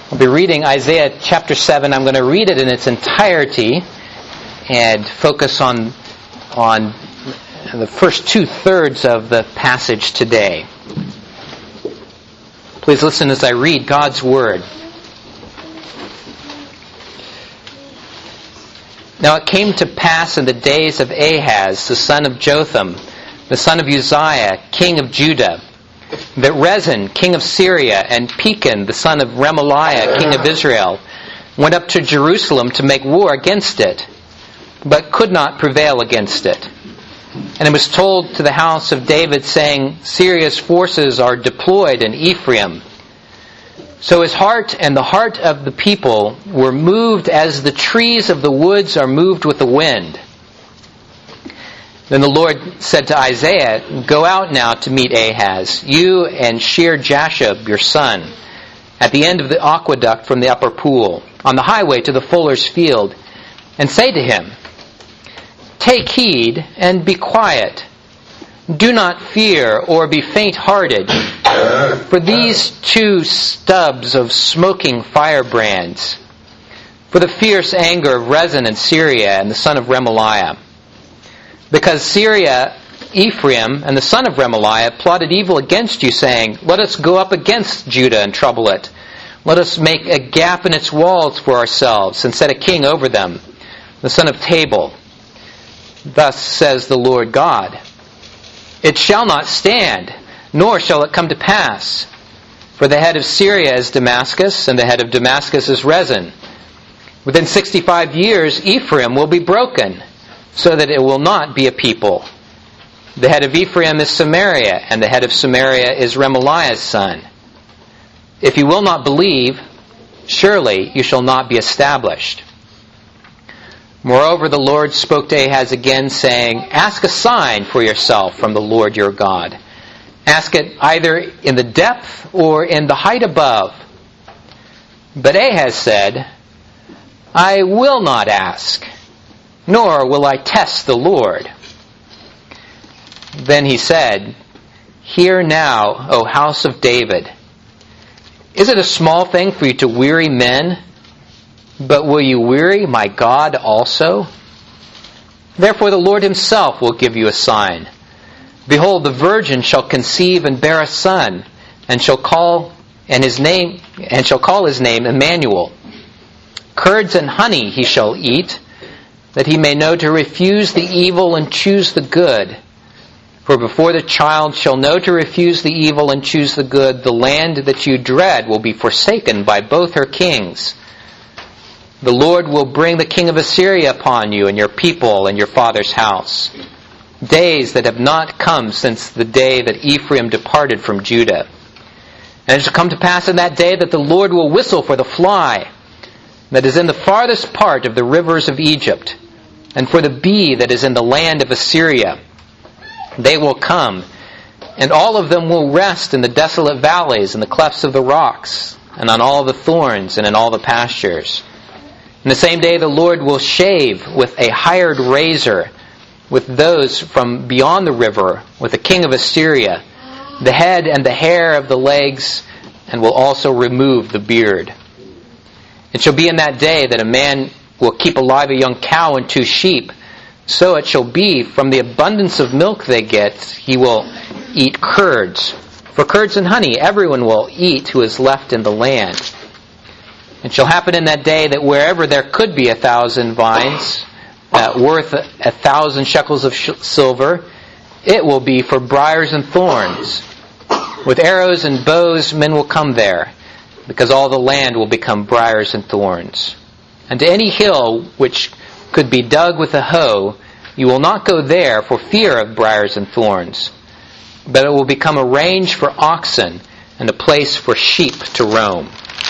I'll be reading Isaiah chapter 7. I'm going to read it in its entirety and focus on the first two-thirds of the passage today. Please listen as I read God's Word. Now it came to pass in the days of Ahaz, the son of Jotham, the son of Uzziah, king of Judah, that Rezin, king of Syria, and Pekah, the son of Remaliah, king of Israel, went up to Jerusalem to make war against it, but could not prevail against it. And it was told to the house of David, saying, Syria's forces are deployed in Ephraim. So his heart and the heart of the people were moved as the trees of the woods are moved with the wind. Then the Lord said to Isaiah, Go out now to meet Ahaz, you and Shear-Jashub, your son, at the end of the aqueduct from the upper pool, on the highway to the fuller's field, and say to him, Take heed and be quiet. Do not fear or be faint-hearted, for these two stubs of smoking firebrands, for the fierce anger of Rezin and Syria and the son of Remaliah. Because Syria, Ephraim, and the son of Remaliah plotted evil against you, saying, Let us go up against Judah and trouble it. Let us make a gap in its walls for ourselves, and set a king over them, the son of Tabal. Thus says the Lord God, It shall not stand, nor shall it come to pass. For the head of Syria is Damascus, and the head of Damascus is Rezin. Within 65 years Ephraim will be broken, so that it will not be a people. The head of Ephraim is Samaria, and the head of Samaria is Remaliah's son. If you will not believe, surely you shall not be established. Moreover, the Lord spoke to Ahaz again, saying, Ask a sign for yourself from the Lord your God. Ask it either in the depth or in the height above. But Ahaz said, I will not ask, nor will I test the Lord. Then he said, Hear now, O house of David. Is it a small thing for you to weary men? But will you weary my God also? Therefore the Lord himself will give you a sign. Behold, the virgin shall conceive and bear a son, and shall call his name Emmanuel. Curds and honey he shall eat, that he may know to refuse the evil and choose the good. For before the child shall know to refuse the evil and choose the good, the land that you dread will be forsaken by both her kings. The Lord will bring the king of Assyria upon you and your people and your father's house. Days that have not come since the day that Ephraim departed from Judah. And it shall come to pass in that day that the Lord will whistle for the fly that is in the farthest part of the rivers of Egypt, and for the bee that is in the land of Assyria. They will come, and all of them will rest in the desolate valleys and the clefts of the rocks, and on all the thorns and in all the pastures. In the same day the Lord will shave with a hired razor with those from beyond the river, with the king of Assyria, the head and the hair of the legs, and will also remove the beard. It shall be in that day that a man will keep alive a young cow and 2 sheep. So it shall be, from the abundance of milk they get, he will eat curds. For curds and honey everyone will eat who is left in the land. It shall happen in that day that wherever there could be 1,000 vines, worth 1,000 shekels of silver, it will be for briars and thorns. With arrows and bows men will come there, because all the land will become briars and thorns. And to any hill which could be dug with a hoe, you will not go there for fear of briars and thorns, but it will become a range for oxen and a place for sheep to roam.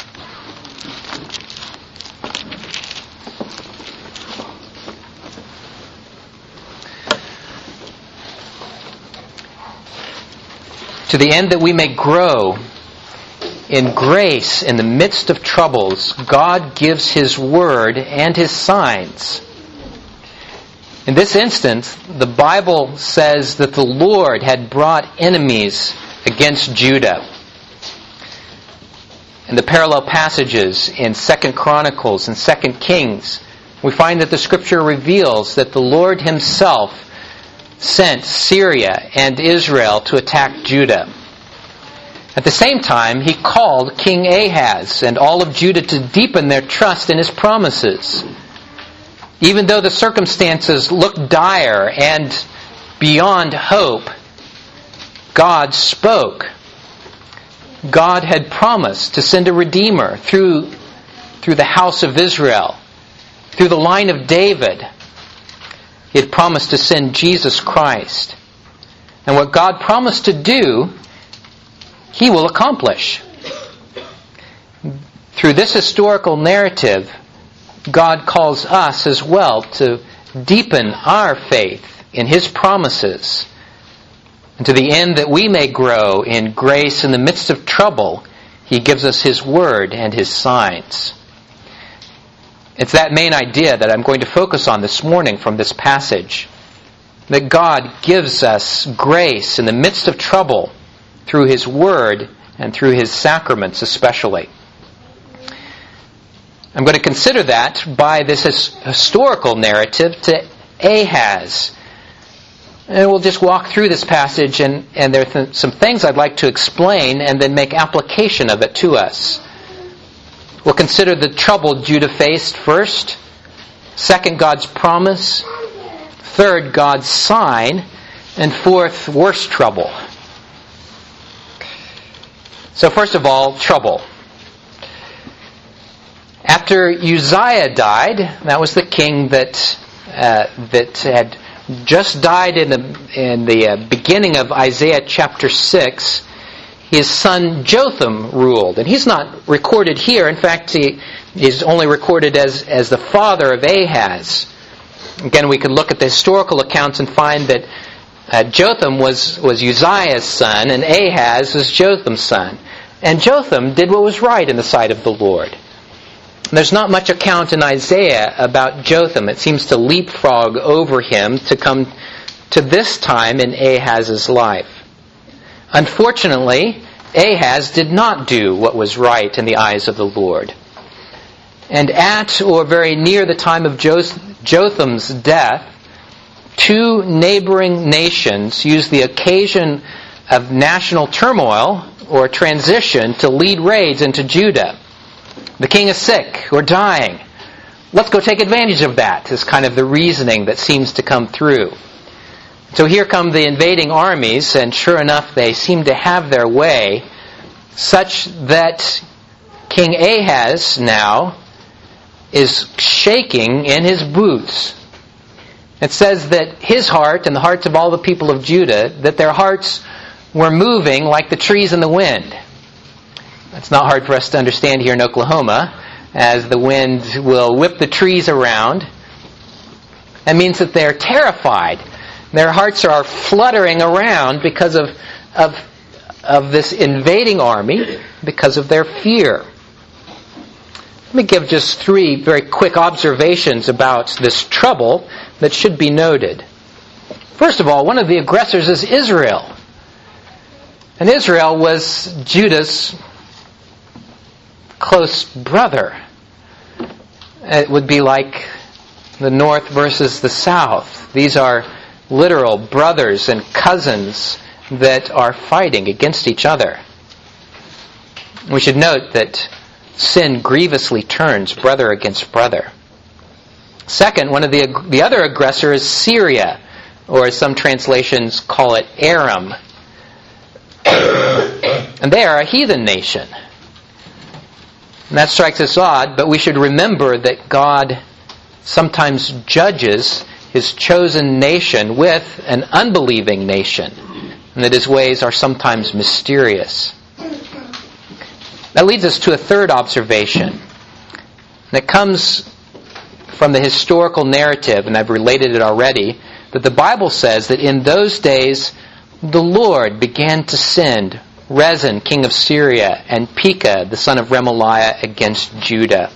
To the end that we may grow in grace in the midst of troubles, God gives His word and His signs. In this instance, the Bible says that the Lord had brought enemies against Judah. In the parallel passages in 2 Chronicles and 2 Kings, we find that the Scripture reveals that the Lord Himself sent Syria and Israel to attack Judah. At the same time, He called King Ahaz and all of Judah to deepen their trust in His promises. Even though the circumstances looked dire and beyond hope, God spoke. God had promised to send a Redeemer through the house of Israel, through the line of David. He had promised to send Jesus Christ. And what God promised to do, He will accomplish. Through this historical narrative, God calls us as well to deepen our faith in His promises, and to the end that we may grow in grace in the midst of trouble, He gives us His word and His signs. It's that main idea that I'm going to focus on this morning from this passage, that God gives us grace in the midst of trouble through His word and through His sacraments especially. I'm going to consider that by this historical narrative to Ahaz. And we'll just walk through this passage, and there are some things I'd like to explain and then make application of it to us. We'll consider the trouble Judah faced first. Second, God's promise. Third, God's sign. And fourth, worse trouble. So first of all, trouble. After Uzziah died, that was the king that had just died in the beginning of Isaiah chapter 6, his son Jotham ruled. And he's not recorded here. In fact, he's only recorded as the father of Ahaz. Again, we could look at the historical accounts and find that Jotham was Uzziah's son, and Ahaz was Jotham's son. And Jotham did what was right in the sight of the Lord. There's not much account in Isaiah about Jotham. It seems to leapfrog over him to come to this time in Ahaz's life. Unfortunately, Ahaz did not do what was right in the eyes of the Lord. And at or very near the time of Jotham's death, two neighboring nations used the occasion of national turmoil or transition to lead raids into Judah. The king is sick or dying. Let's go take advantage of that, is kind of the reasoning that seems to come through. So here come the invading armies, and sure enough, they seem to have their way, such that King Ahaz now is shaking in his boots. It says that his heart and the hearts of all the people of Judah, that their hearts were moving like the trees in the wind. It's not hard for us to understand here in Oklahoma, as the wind will whip the trees around. That means that they're terrified. Their hearts are fluttering around because of this invading army, because of their fear. Let me give just three very quick observations about this trouble that should be noted. First of all, one of the aggressors is Israel. And Israel was Judah's close brother. It would be like the North versus the South. These are literal brothers and cousins that are fighting against each other. We should note that sin grievously turns brother against brother. Second, one of the other aggressor is Syria, or as some translations call it, Aram. And they are a heathen nation. And that strikes us odd, but we should remember that God sometimes judges His chosen nation with an unbelieving nation, and that His ways are sometimes mysterious. That leads us to a third observation. That comes from the historical narrative, and I've related it already, that the Bible says that in those days the Lord began to send Rezin, king of Syria, and Pekah, the son of Remaliah, against Judah.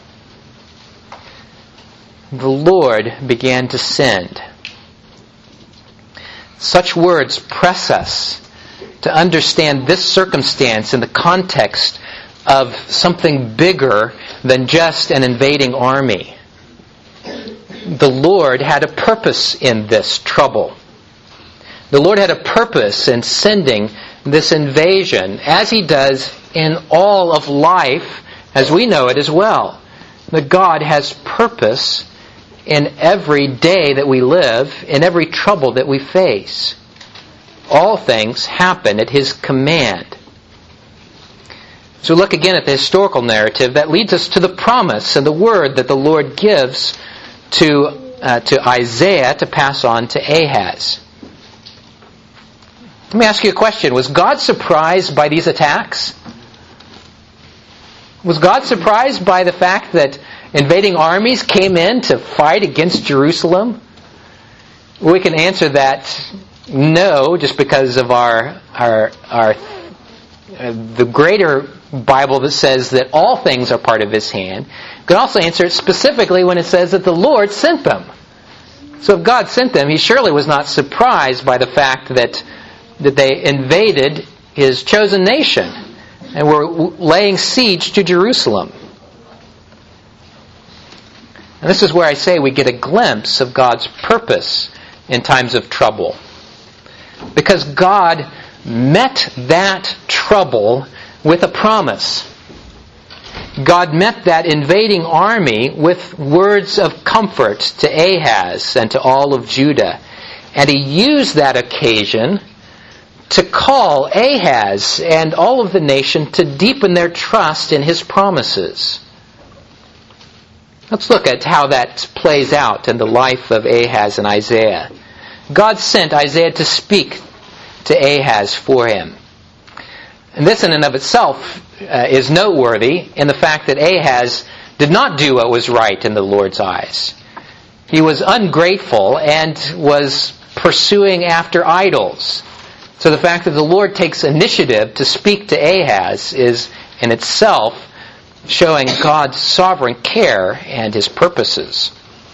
The Lord began to send. Such words press us to understand this circumstance in the context of something bigger than just an invading army. The Lord had a purpose in this trouble. The Lord had a purpose in sending this invasion, as He does in all of life as we know it as well. That God has purpose in every day that we live, in every trouble that we face. All things happen at His command. So look again at the historical narrative that leads us to the promise and the word that the Lord gives to Isaiah to pass on to Ahaz. Let me ask you a question. Was God surprised by these attacks? Was God surprised by the fact that invading armies came in to fight against Jerusalem? We can answer that no, just because of the greater Bible that says that all things are part of His hand. You can also answer it specifically when it says that the Lord sent them. So if God sent them, He surely was not surprised by the fact that they invaded His chosen nation and were laying siege to Jerusalem. And this is where I say we get a glimpse of God's purpose in times of trouble. Because God met that trouble with a promise. God met that invading army with words of comfort to Ahaz and to all of Judah. And He used that occasion to call Ahaz and all of the nation to deepen their trust in His promises. Let's look at how that plays out in the life of Ahaz and Isaiah. God sent Isaiah to speak to Ahaz for him. And this in and of itself is noteworthy in the fact that Ahaz did not do what was right in the Lord's eyes. He was ungrateful and was pursuing after idols. So the fact that the Lord takes initiative to speak to Ahaz is in itself showing God's sovereign care and His purposes.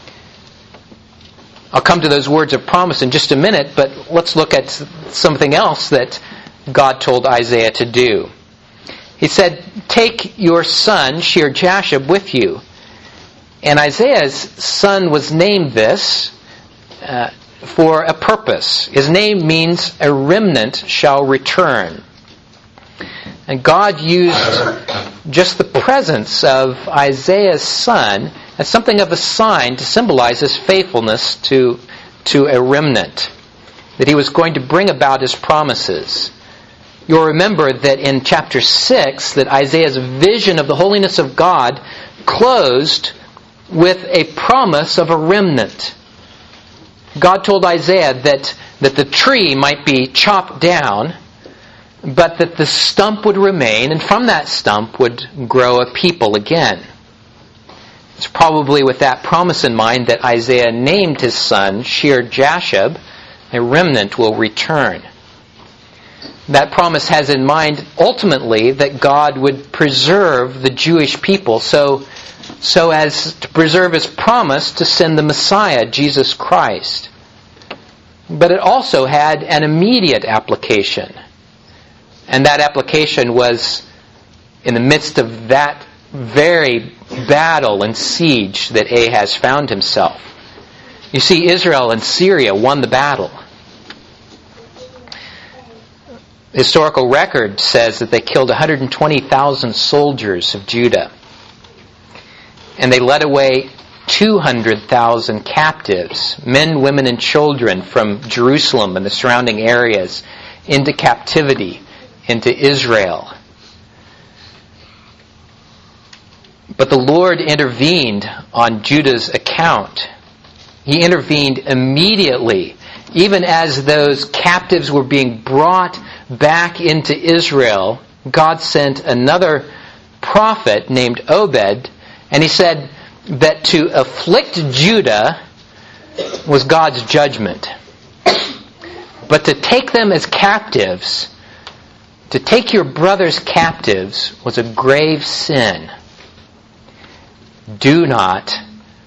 I'll come to those words of promise in just a minute, but let's look at something else that God told Isaiah to do. He said, "Take your son Shear-Jashub with you." And Isaiah's son was named this for a purpose. His name means "a remnant shall return." And God used just the presence of Isaiah's son as something of a sign to symbolize His faithfulness to a remnant, that He was going to bring about His promises. You'll remember that in chapter 6 that Isaiah's vision of the holiness of God closed with a promise of a remnant. God told Isaiah that the tree might be chopped down, but that the stump would remain, and from that stump would grow a people again. It's probably with that promise in mind that Isaiah named his son Shear-Jashub, "a remnant will return." That promise has in mind ultimately that God would preserve the Jewish people so as to preserve His promise to send the Messiah, Jesus Christ. But it also had an immediate application. And that application was in the midst of that very battle and siege that Ahaz found himself. You see, Israel and Syria won the battle. The historical record says that they killed 120,000 soldiers of Judah. And they led away 200,000 captives, men, women, and children from Jerusalem and the surrounding areas into captivity, into Israel. But the Lord intervened on Judah's account. He intervened immediately, even as those captives were being brought back into Israel. God sent another prophet named Obed, and he said that to afflict Judah was God's judgment. But to take them as captives, to take your brothers captives, was a grave sin. Do not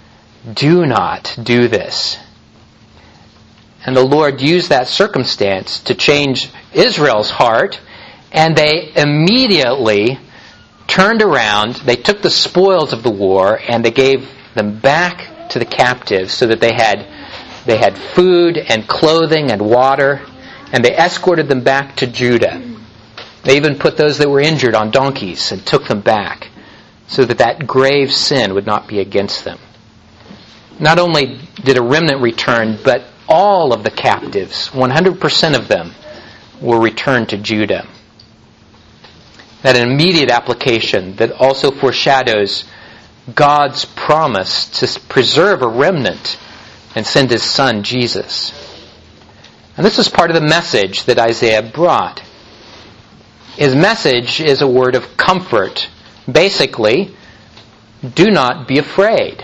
do this. And the Lord used that circumstance to change Israel's heart, and they immediately turned around, they took the spoils of the war, and they gave them back to the captives so that they had food and clothing and water, and they escorted them back to Judah. They even put those that were injured on donkeys and took them back so that that grave sin would not be against them. Not only did a remnant return, but all of the captives, 100% of them, were returned to Judah. That an immediate application that also foreshadows God's promise to preserve a remnant and send His Son, Jesus. And this is part of the message that Isaiah brought. His message is a word of comfort. Basically, do not be afraid.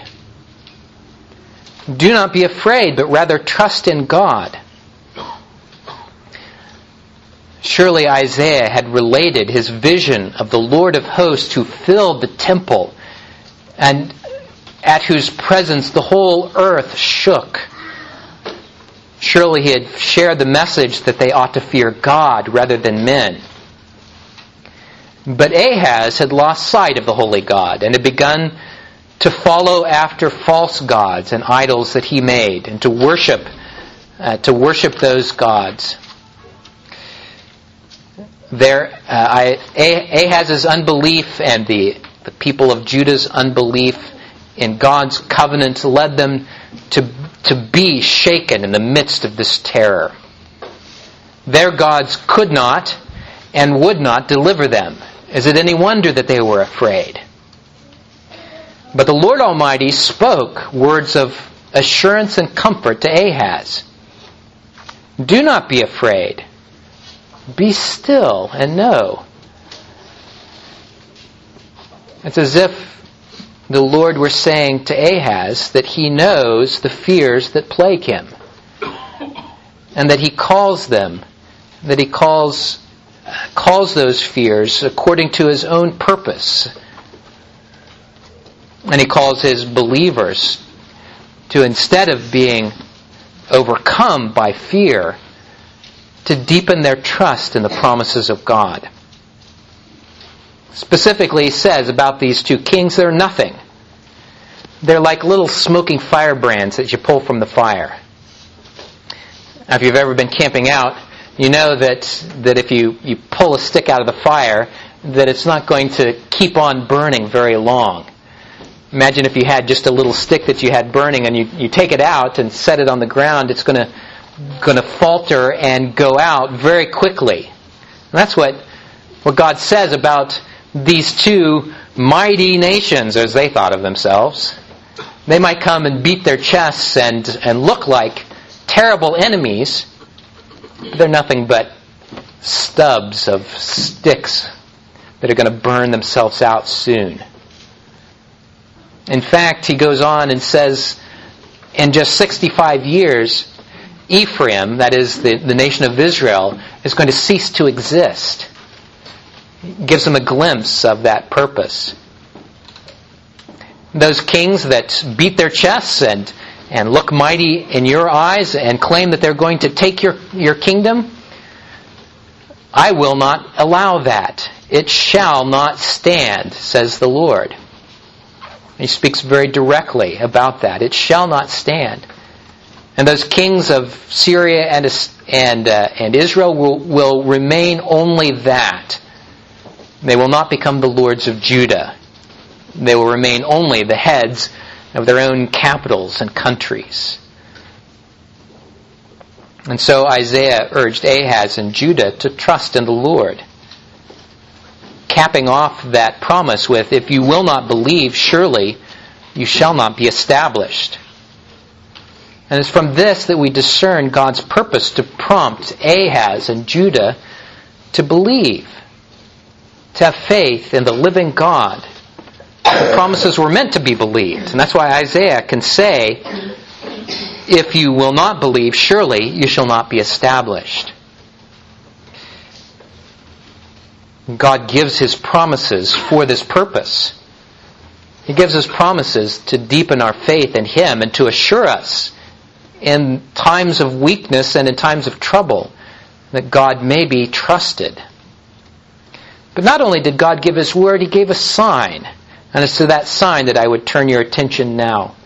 Do not be afraid, but rather trust in God. Surely Isaiah had related his vision of the Lord of hosts who filled the temple and at whose presence the whole earth shook. Surely he had shared the message that they ought to fear God rather than men. But Ahaz had lost sight of the holy God and had begun to follow after false gods and idols that he made, and to worship those gods. Ahaz's unbelief and the people of Judah's unbelief in God's covenant led them to be shaken in the midst of this terror. Their gods could not and would not deliver them. Is it any wonder that they were afraid? But the Lord Almighty spoke words of assurance and comfort to Ahaz. Do not be afraid. Be still and know. It's as if the Lord were saying to Ahaz that He knows the fears that plague him, and that He calls them, that He calls those fears according to His own purpose. And He calls His believers to, instead of being overcome by fear, to deepen their trust in the promises of God. Specifically, He says about these two kings, they're nothing. They're like little smoking firebrands that you pull from the fire. Now, if you've ever been camping out, you know that if you pull a stick out of the fire, that it's not going to keep on burning very long. Imagine if you had just a little stick that you had burning, and you take it out and set it on the ground, it's going to falter and go out very quickly. And that's what God says about these two mighty nations, as they thought of themselves. They might come and beat their chests and look like terrible enemies. They're nothing but stubs of sticks that are going to burn themselves out soon. In fact, he goes on and says, in just 65 years, Ephraim, that is the nation of Israel, is going to cease to exist. He gives them a glimpse of that purpose. Those kings that beat their chests and look mighty in your eyes and claim that they're going to take your kingdom, I will not allow that. It shall not stand, says the Lord. He speaks very directly about that. It shall not stand. And those kings of Syria and Israel will remain only that. They will not become the lords of Judah. They will remain only the heads of their own capitals and countries. And so Isaiah urged Ahaz and Judah to trust in the Lord, capping off that promise with, if you will not believe, surely you shall not be established. And it's from this that we discern God's purpose to prompt Ahaz and Judah to believe, to have faith in the living God. The promises were meant to be believed. And that's why Isaiah can say, if you will not believe, surely you shall not be established. God gives His promises for this purpose. He gives His promises to deepen our faith in Him and to assure us in times of weakness and in times of trouble that God may be trusted. But not only did God give His word, He gave a sign. And it's to that sign that I would turn your attention now.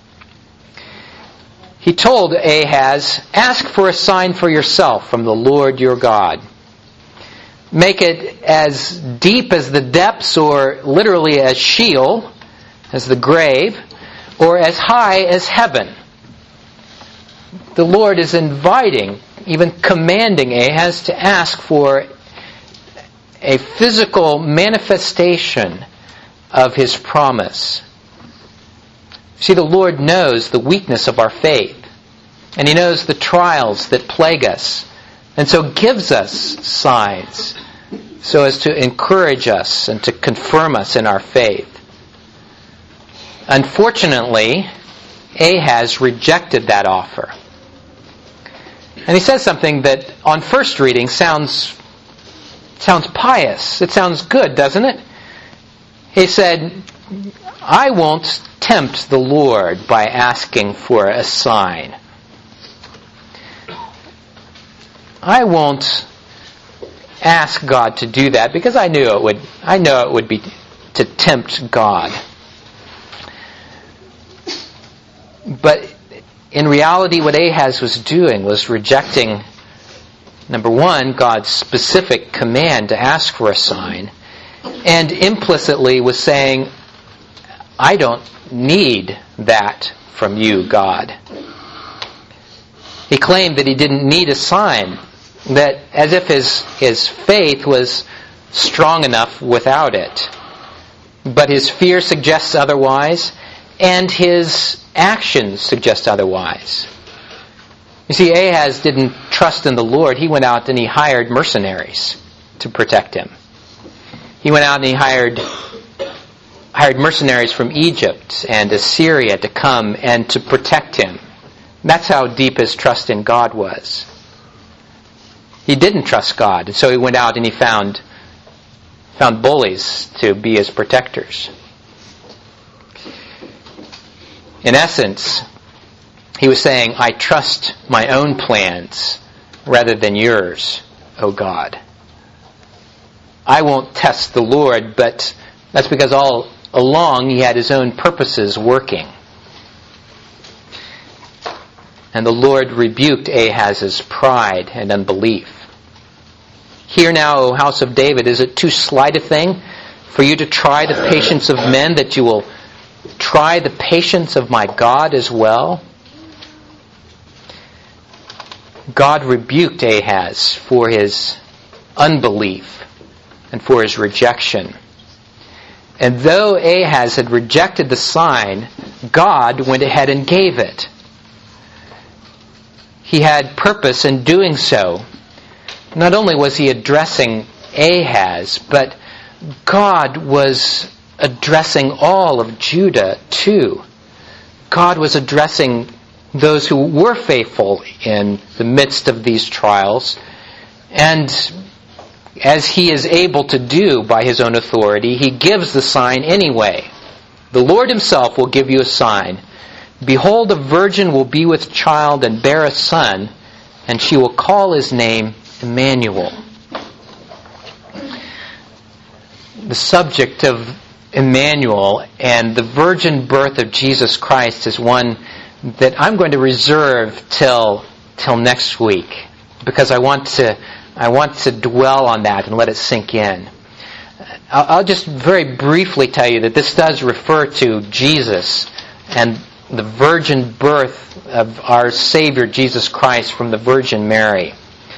He told Ahaz, "Ask for a sign for yourself from the Lord your God. Make it as deep as the depths, or literally as Sheol, as the grave, or as high as heaven." The Lord is inviting, even commanding Ahaz to ask for a physical manifestation of His promise. See, the Lord knows the weakness of our faith, and He knows the trials that plague us, and so gives us signs so as to encourage us and to confirm us in our faith. Unfortunately, Ahaz rejected that offer. And he says something that on first reading sounds pious. It sounds good, doesn't it? He said, "I won't tempt the Lord by asking for a sign. I won't ask God to do that because I know it would be to tempt God." But in reality, what Ahaz was doing was rejecting, number one, God's specific command to ask for a sign, and implicitly was saying, "I don't need that from you, God." He claimed that he didn't need a sign, that as if his faith was strong enough without it. But his fear suggests otherwise, and his actions suggest otherwise. You see, Ahaz didn't trust in the Lord. He went out and he hired mercenaries to protect him. He went out and he hired mercenaries from Egypt and Assyria to come and to protect him. That's how deep his trust in God was. He didn't trust God, and so he went out and he found bullies to be his protectors. In essence, he was saying, "I trust my own plans rather than yours, O God. I won't test the Lord," but that's because all along he had his own purposes working. And the Lord rebuked Ahaz's pride and unbelief. "Hear now, O house of David, is it too slight a thing for you to try the patience of men, that you will try the patience of my God as well?" God rebuked Ahaz for his unbelief and for his rejection. And though Ahaz had rejected the sign, God went ahead and gave it. He had purpose in doing so. Not only was he addressing Ahaz, but God was addressing all of Judah too. God was addressing those who were faithful in the midst of these trials, and as he is able to do by his own authority, he gives the sign anyway. "The Lord himself will give you a sign. Behold, a virgin will be with child and bear a son, and she will call his name Emmanuel." The subject of Emmanuel and the virgin birth of Jesus Christ is one that I'm going to reserve till next week, because I want to dwell on that and let it sink in. I'll just very briefly tell you that this does refer to Jesus and the virgin birth of our Savior Jesus Christ from the Virgin Mary.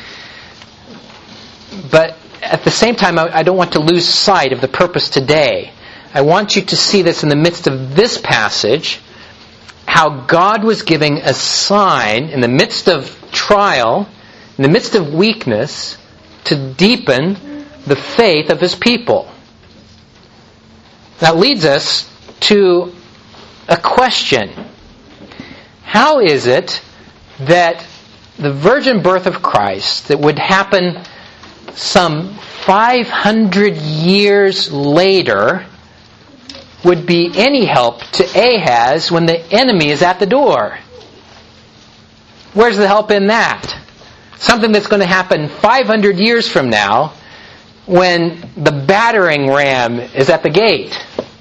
But at the same time, I don't want to lose sight of the purpose today. I want you to see this in the midst of this passage, how God was giving a sign in the midst of trial, in the midst of weakness, to deepen the faith of His people. That leads us to a question. How is it that the virgin birth of Christ that would happen some 500 years later would be any help to Ahaz when the enemy is at the door? Where's the help in that? Something that's going to happen 500 years from now when the battering ram is at the gate?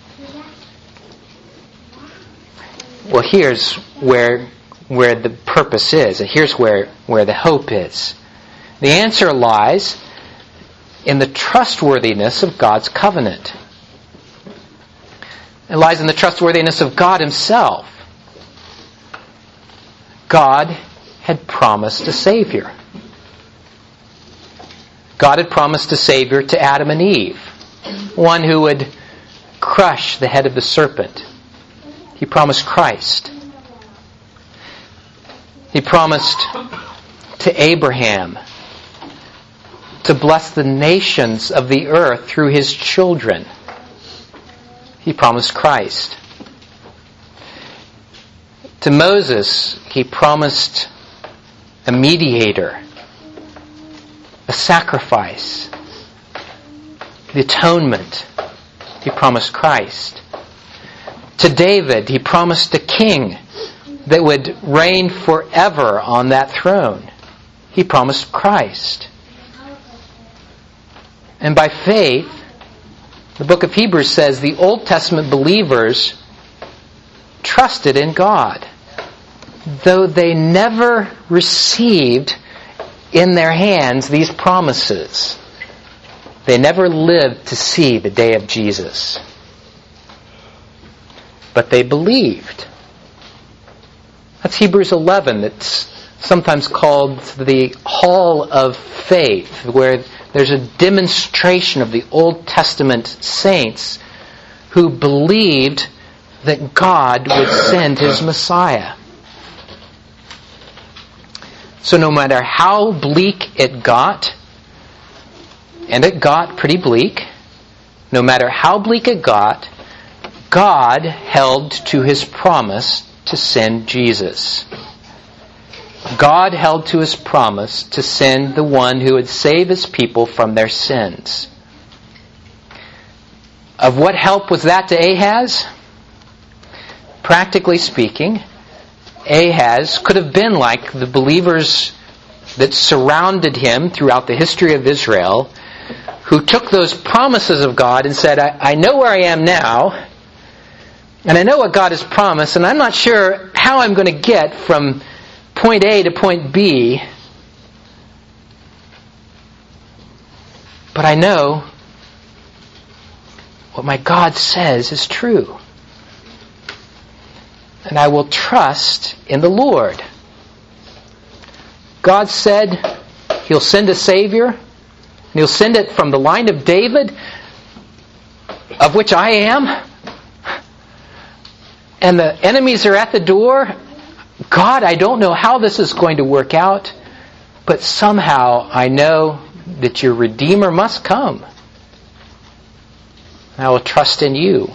Well, here's where the purpose is, and here's where the hope is. The answer lies in the trustworthiness of God's covenant. It lies in the trustworthiness of God Himself. God had promised a Savior. God had promised a Savior to Adam and Eve, one who would crush the head of the serpent. He promised Christ. He promised to Abraham to bless the nations of the earth through his children. He promised Christ. To Moses, He promised a mediator, a sacrifice, the atonement. He promised Christ. To David, He promised a king that would reign forever on that throne. He promised Christ. And by faith, the book of Hebrews says the Old Testament believers trusted in God, though they never received in their hands these promises. They never lived to see the day of Jesus. But they believed. That's Hebrews 11. That's sometimes called the Hall of Faith, where there's a demonstration of the Old Testament saints who believed that God would send His Messiah. So no matter how bleak it got, and it got pretty bleak, no matter how bleak it got, God held to His promise to send Jesus. God held to His promise to send the one who would save His people from their sins. Of what help was that to Ahaz? Practically speaking, Ahaz could have been like the believers that surrounded him throughout the history of Israel, who took those promises of God and said, I know where I am now, and I know what God has promised, and I'm not sure how I'm going to get from point A to point B, but I know what my God says is true. And I will trust in the Lord. God said He'll send a Savior, and He'll send it from the line of David, of which I am. And the enemies are at the door. God, I don't know how this is going to work out, but somehow I know that your Redeemer must come. I will trust in you.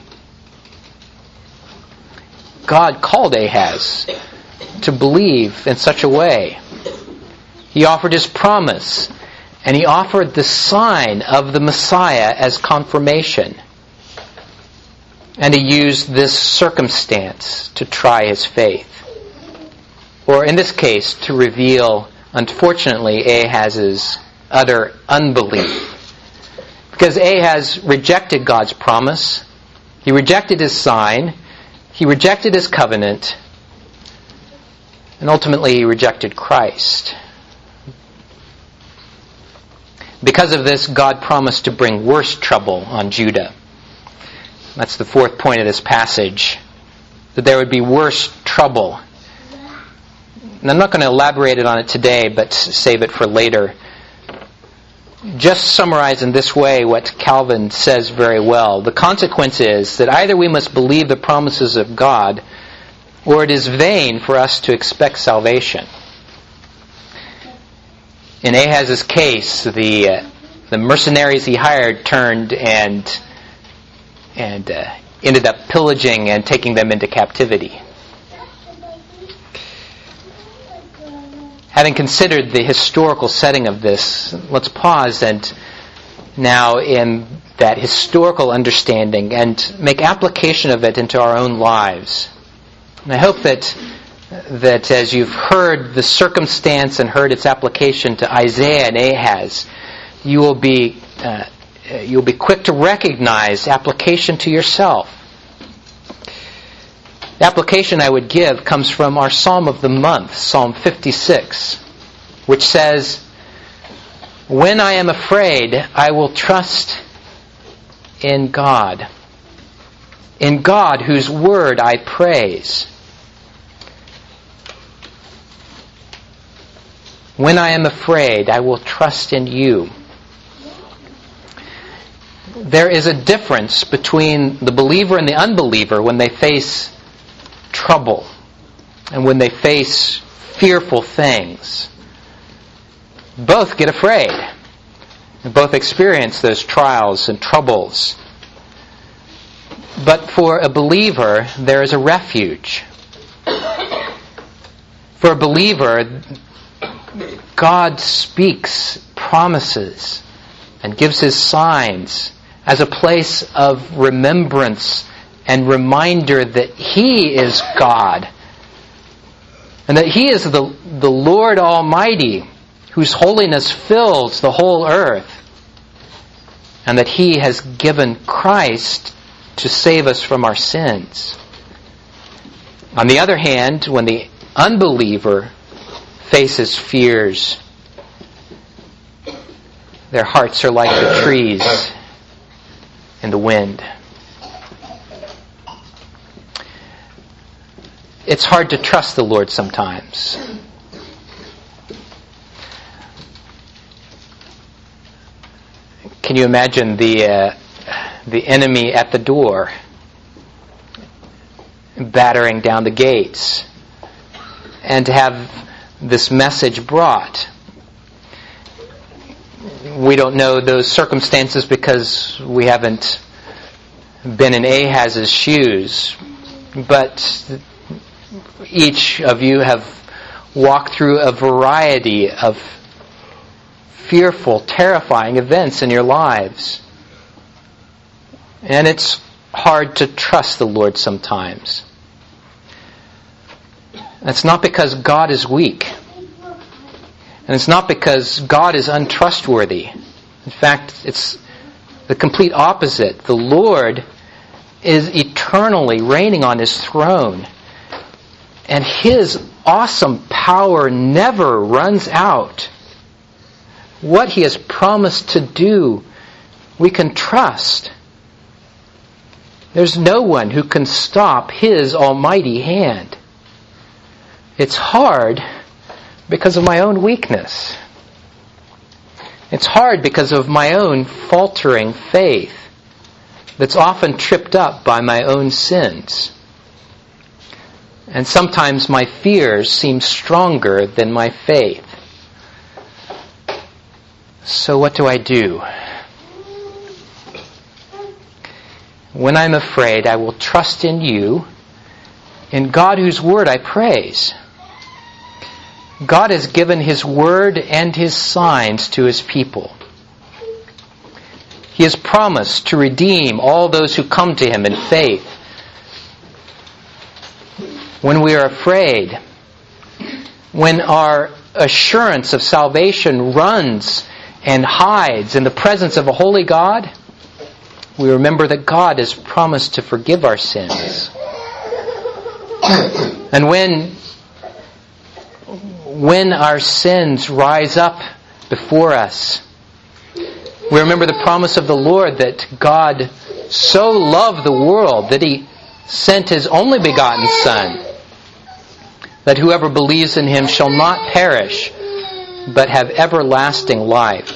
God called Ahaz to believe in such a way. He offered His promise, and He offered the sign of the Messiah as confirmation. And He used this circumstance to try his faith. Or in this case, to reveal, unfortunately, Ahaz's utter unbelief. Because Ahaz rejected God's promise, he rejected His sign, he rejected His covenant, and ultimately he rejected Christ. Because of this, God promised to bring worse trouble on Judah. That's the fourth point of this passage, that there would be worse trouble. And I'm not going to elaborate on it today, but save it for later. Just summarize in this way what Calvin says very well. The consequence is that either we must believe the promises of God, or it is vain for us to expect salvation. In Ahaz's case, the mercenaries he hired turned and ended up pillaging and taking them into captivity. Having considered the historical setting of this, let's pause and now in that historical understanding and make application of it into our own lives. And I hope that as you've heard the circumstance and heard its application to Isaiah and Ahaz, you will be you'll be quick to recognize application to yourself. The application I would give comes from our Psalm of the month, Psalm 56, which says, "When I am afraid, I will trust in God whose word I praise. When I am afraid, I will trust in you." There is a difference between the believer and the unbeliever when they face trouble and when they face fearful things. Both get afraid. Both experience those trials and troubles. But for a believer, there is a refuge. For a believer, God speaks, promises, and gives His signs as a place of remembrance and reminder that He is God, and that He is the Lord Almighty, whose holiness fills the whole earth, and that He has given Christ to save us from our sins. On the other hand, when the unbeliever faces fears, their hearts are like the trees in the wind. It's hard to trust the Lord sometimes. Can you imagine the enemy at the door, battering down the gates, and to have this message brought? We don't know those circumstances because we haven't been in Ahaz's shoes, but each of you have walked through a variety of fearful, terrifying events in your lives. And it's hard to trust the Lord sometimes. It's not because God is weak. And it's not because God is untrustworthy. In fact, it's the complete opposite. The Lord is eternally reigning on His throne. And His awesome power never runs out. What He has promised to do, we can trust. There's no one who can stop His almighty hand. It's hard because of my own weakness. It's hard because of my own faltering faith that's often tripped up by my own sins. And sometimes my fears seem stronger than my faith. So what do I do? When I'm afraid, I will trust in you, in God whose word I praise. God has given His word and His signs to His people. He has promised to redeem all those who come to Him in faith. When we are afraid, when our assurance of salvation runs and hides in the presence of a holy God, we remember that God has promised to forgive our sins. And when our sins rise up before us, we remember the promise of the Lord that God so loved the world that He sent His only begotten Son, that whoever believes in Him shall not perish, but have everlasting life.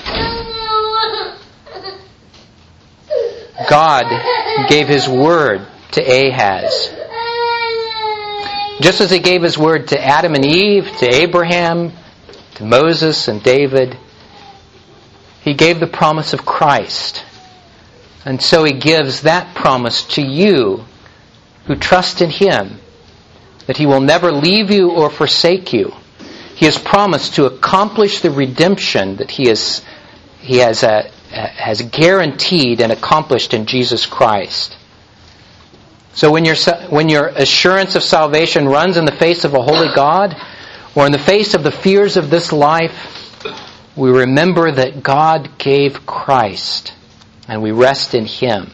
God gave His word to Ahaz. Just as He gave His word to Adam and Eve, to Abraham, to Moses and David, He gave the promise of Christ. And so He gives that promise to you who trust in Him, that He will never leave you or forsake you. He has promised to accomplish the redemption that He has guaranteed and accomplished in Jesus Christ. So when your assurance of salvation runs in the face of a holy God, or in the face of the fears of this life, we remember that God gave Christ, and we rest in Him.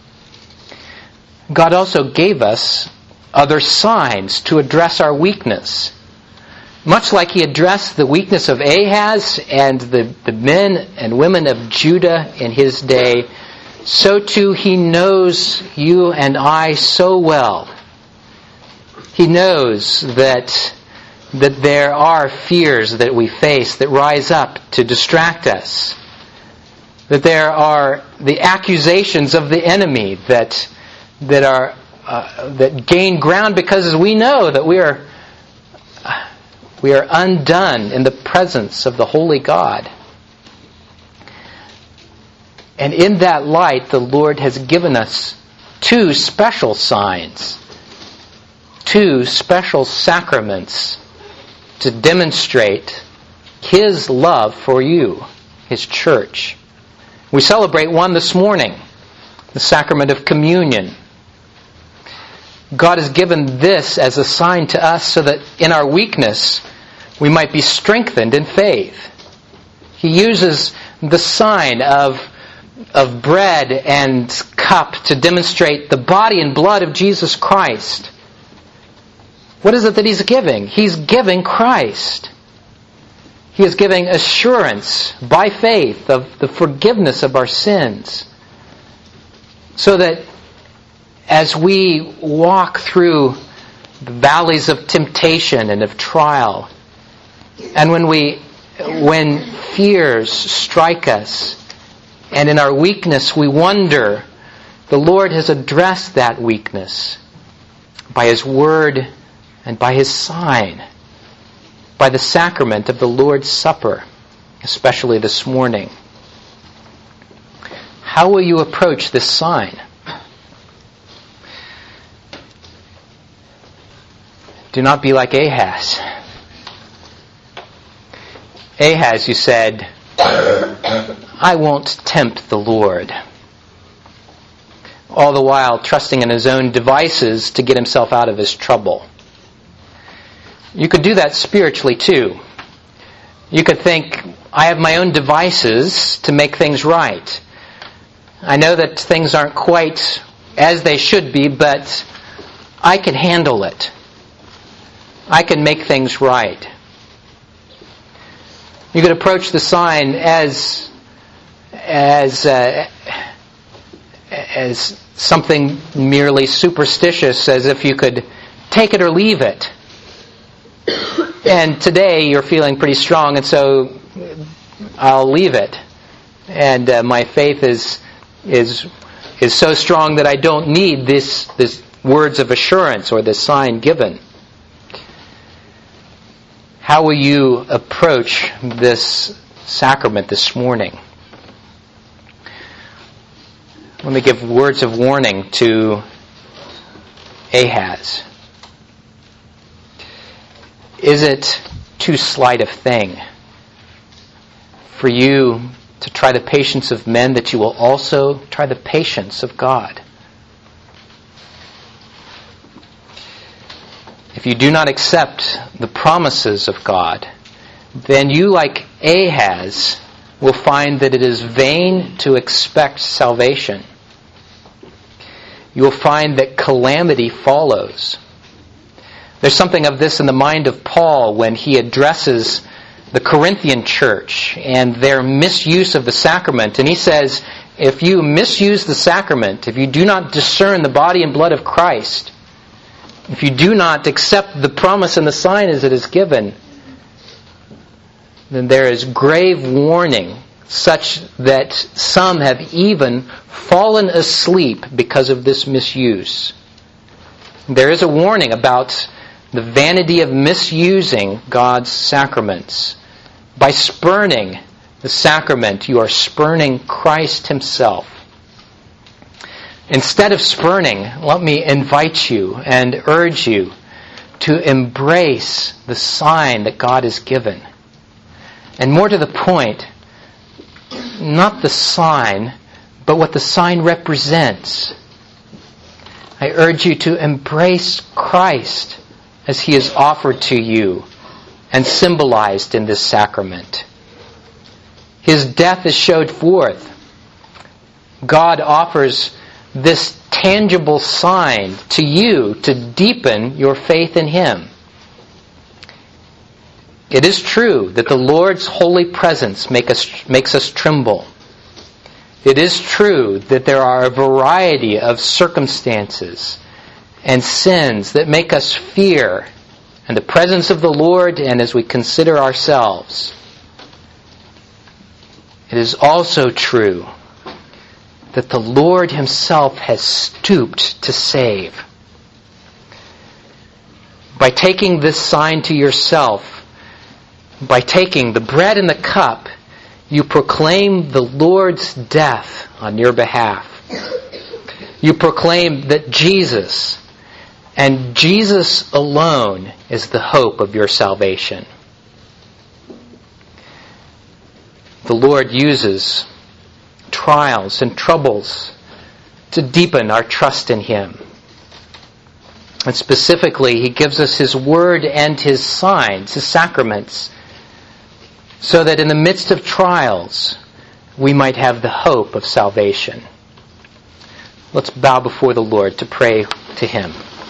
God also gave us other signs to address our weakness. Much like He addressed the weakness of Ahaz and the men and women of Judah in his day, so too He knows you and I so well. He knows that there are fears that we face that rise up to distract us. That there are the accusations of the enemy that gain ground because we know that we are undone in the presence of the holy God. And in that light, the Lord has given us two special signs, two special sacraments to demonstrate His love for you, His church. We celebrate one this morning, the sacrament of communion. God has given this as a sign to us so that in our weakness we might be strengthened in faith. He uses the sign of bread and cup to demonstrate the body and blood of Jesus Christ. What is it that He's giving? He's giving Christ. He is giving assurance by faith of the forgiveness of our sins. So that as we walk through the valleys of temptation and of trial, and when fears strike us, and in our weakness we wonder, the Lord has addressed that weakness by His Word and by His sign, by the sacrament of the Lord's Supper, especially this morning. How will you approach this sign? Do not be like Ahaz. Ahaz, you said, I won't tempt the Lord. All the while trusting in his own devices to get himself out of his trouble. You could do that spiritually too. You could think, I have my own devices to make things right. I know that things aren't quite as they should be, but I can handle it. I can make things right. You could approach the sign as something merely superstitious, as if you could take it or leave it. And today you're feeling pretty strong, and so I'll leave it. And my faith is so strong that I don't need this words of assurance or this sign given. How will you approach this sacrament this morning? Let me give words of warning to Ahaz. Is it too slight a thing for you to try the patience of men that you will also try the patience of God? If you do not accept the promises of God, then you, like Ahaz, will find that it is vain to expect salvation. You will find that calamity follows. There's something of this in the mind of Paul when he addresses the Corinthian church and their misuse of the sacrament. And he says, if you misuse the sacrament, if you do not discern the body and blood of Christ, if you do not accept the promise and the sign as it is given, then there is grave warning, such that some have even fallen asleep because of this misuse. There is a warning about the vanity of misusing God's sacraments. By spurning the sacrament, you are spurning Christ Himself. Instead of spurning, let me invite you and urge you to embrace the sign that God has given. And more to the point, not the sign, but what the sign represents. I urge you to embrace Christ as He is offered to you and symbolized in this sacrament. His death is showed forth God offers this tangible sign to you to deepen your faith in Him. It is true that the Lord's holy presence makes us tremble. It is true that there are a variety of circumstances and sins that make us fear in the presence of the Lord and as we consider ourselves. It is also true that the Lord Himself has stooped to save. By taking this sign to yourself, by taking the bread and the cup, you proclaim the Lord's death on your behalf. You proclaim that Jesus, and Jesus alone, is the hope of your salvation. The Lord uses trials and troubles to deepen our trust in Him. And specifically, He gives us His Word and His signs, His sacraments, so that in the midst of trials, we might have the hope of salvation. Let's bow before the Lord to pray to Him.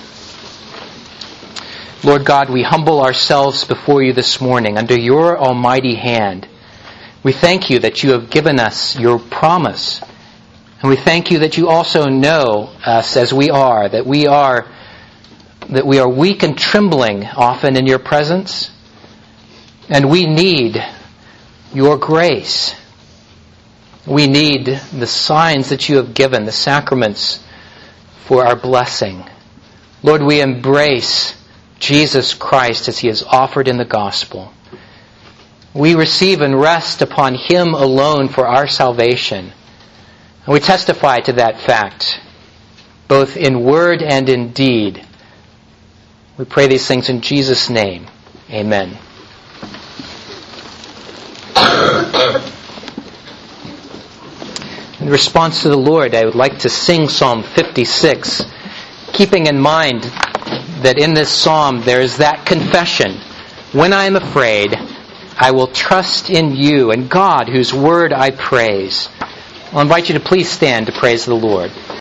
Lord God, we humble ourselves before You this morning under Your almighty hand. We thank You that You have given us Your promise. And we thank You that You also know us as we are, that we are weak and trembling often in Your presence. And we need Your grace. We need the signs that You have given, the sacraments for our blessing. Lord, we embrace Jesus Christ as He is offered in the gospel. We receive and rest upon Him alone for our salvation. And we testify to that fact, both in word and in deed. We pray these things in Jesus' name. Amen. In response to the Lord, I would like to sing Psalm 56, keeping in mind that in this psalm there is that confession, when I am afraid, I will trust in You and God, whose word I praise. I'll invite you to please stand to praise the Lord.